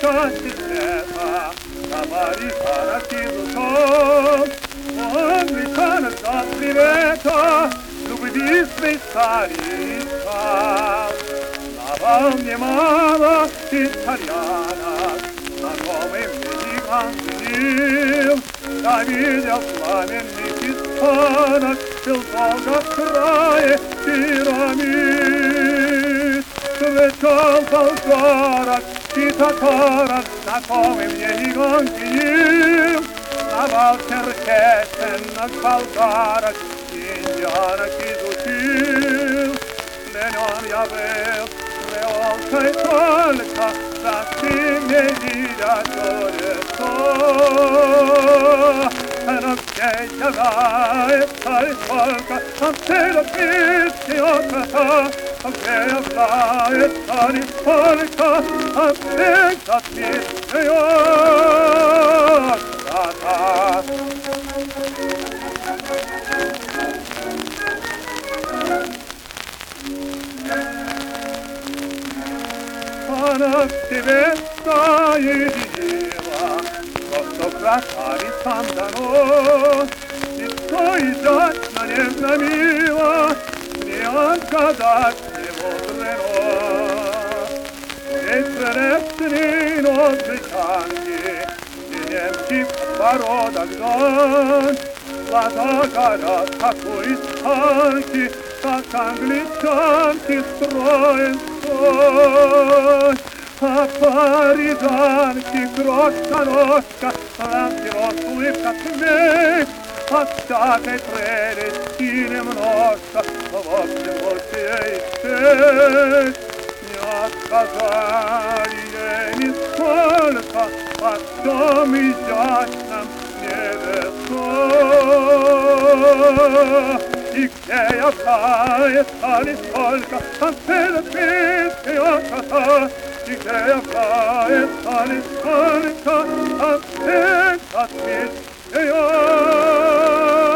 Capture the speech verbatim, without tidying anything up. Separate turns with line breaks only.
части света, американок изучал, американок за привета, любви своей старика. На волне мало итальянок, знакомый мне гигантил, я видел пламенных испанок, был долго в крае пирамид. Встречал болгарок и татарок, знакомый мне гигантил, знавал черкесенок, болгарок, индианок изучил. Пленен я был креолкой только, совсем не видя то лицо. Но где является только, а все любви от кота, где является лишь только, а все отвечает кота. Она в тебе стоит дева, но что красавиц сам дано, и что изящно нежно мило, не отгадать его зрено. Ведь прелестный нос гречанки, и немский подбородок дочь, глаза горят, как у испанки, как англичанки строен свой. А парижанки крошка-ножка, лампирос улыбка смех, от всякой прелести немножко, в общем больше ей честь. Не отказали ей нисколько во всем изящном небесном. И где является лишь только танцевать песни от кота, и где является лишь только танцевать песни от